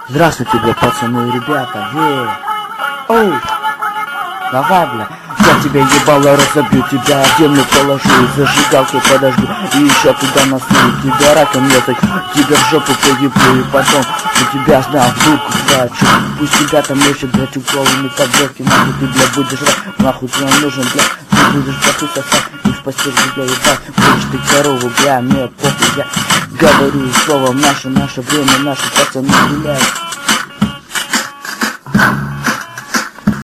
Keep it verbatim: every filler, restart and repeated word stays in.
Здравствуйте, бля, пацаны и ребята. Ей. Оу. Давай, бля. Я тебя ебало разобью, тебя в землю положу и зажигалкой подожду. И еще туда насую тебя раком ехать, тебя в жопу поеблю и потом у тебя знал в дурку врачу. Пусть тебя там ищет, блядь, уколами таблетки. Нахуй ты, бля, будешь рад, нахуй ты нам нужен, бля. Ты будешь баху сосать и в постель, бля, ебать. Будешь ты корову, бля, мне похуй, я говорю словом наше, наше время, наши пацаны гуляют.